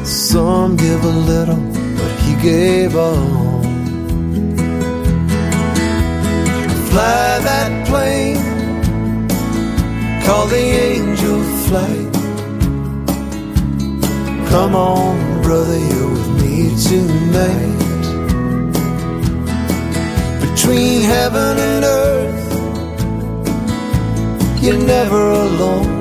Some give a little, but he gave all. Fly that plane called the Angel Flight. Come on, brother, you're with me tonight. Between heaven and earth, you're never alone.